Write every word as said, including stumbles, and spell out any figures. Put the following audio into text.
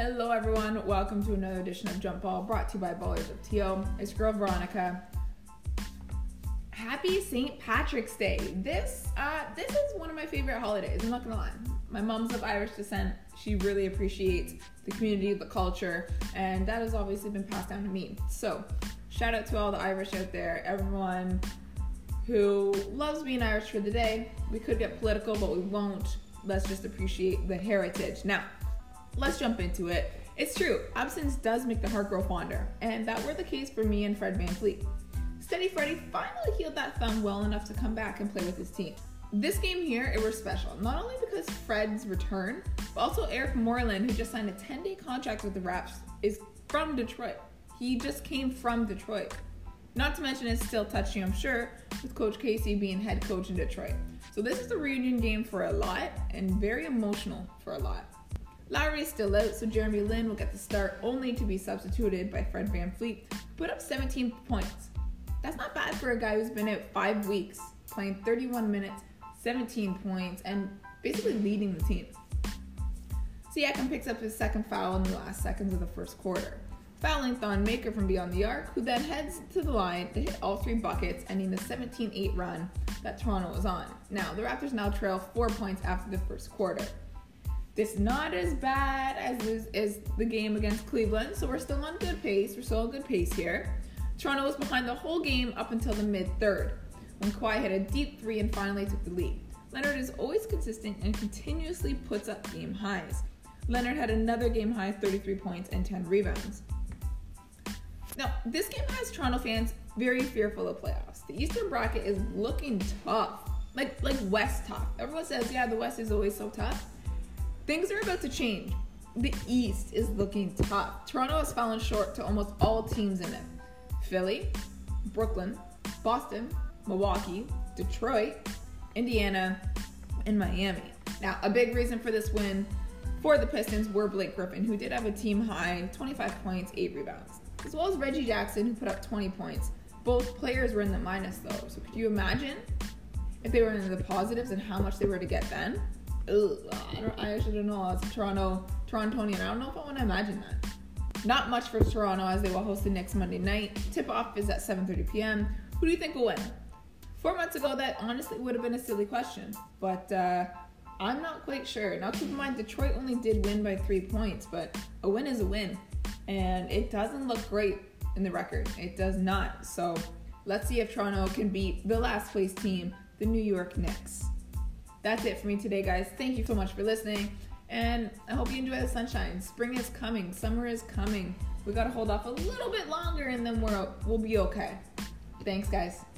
Hello everyone, welcome to another edition of Jump Ball brought to you by Ballers of T O. It's your girl Veronica. Happy Saint Patrick's Day. This uh, this is one of my favorite holidays, I'm not gonna lie. My mom's of Irish descent. She really appreciates the community, the culture, and that has obviously been passed down to me. So, shout out to all the Irish out there, everyone who loves being Irish for the day. We could get political, but we won't. Let's just appreciate the heritage. Now, let's jump into it. It's true, absence does make the heart grow fonder, and that were the case for me and Fred VanVleet. Steady Freddy finally healed that thumb well enough to come back and play with his team. This game here, it was special, not only because Fred's return, but also Eric Moreland, who just signed a ten-day contract with the Raps, is from Detroit. He just came from Detroit. Not to mention it's still touchy, I'm sure, with Coach Casey being head coach in Detroit. So this is a reunion game for a lot, and very emotional for a lot. Lowry is still out, so Jeremy Lin will get the start, only to be substituted by Fred VanVleet, put up seventeen points. That's not bad for a guy who's been out five weeks, playing thirty-one minutes, seventeen points, and basically leading the team. Siakam picks up his second foul in the last seconds of the first quarter, fouling Thon Maker from beyond the arc, who then heads to the line to hit all three buckets, ending the seventeen eight run that Toronto was on. Now, the Raptors now trail four points after the first quarter. This is not as bad as, this, as the game against Cleveland, so we're still on good pace. We're still on good pace here. Toronto was behind the whole game up until the mid-third, when Kawhi hit a deep three and finally took the lead. Leonard is always consistent and continuously puts up game highs. Leonard had another game high, thirty-three points and ten rebounds. Now, this game has Toronto fans very fearful of playoffs. The Eastern bracket is looking tough, like like West tough. Everyone says, yeah, the West is always so tough. Things are about to change. The East is looking tough. Toronto has fallen short to almost all teams in it. Philly, Brooklyn, Boston, Milwaukee, Detroit, Indiana, and Miami. Now, a big reason for this win for the Pistons were Blake Griffin, who did have a team high twenty-five points, eight rebounds, as well as Reggie Jackson, who put up twenty points. Both players were in the minus, though. So could you imagine if they were in the positives and how much they were to get then? Ugh, I, don't, I actually don't know. As a Toronto, Torontonian, I don't know if I want to imagine that. Not much for Toronto as they will host the next Monday night. Tip-off is at seven thirty p.m. Who do you think will win? Four months ago, that honestly would have been a silly question, but uh, I'm not quite sure. Now, keep in mind, Detroit only did win by three points, but a win is a win, and it doesn't look great in the record. It does not. So let's see if Toronto can beat the last place team, the New York Knicks. That's it for me today, guys. Thank you so much for listening, and I hope you enjoy the sunshine. Spring is coming. Summer is coming. We got to hold off a little bit longer, and then we're, we'll be okay. Thanks, guys.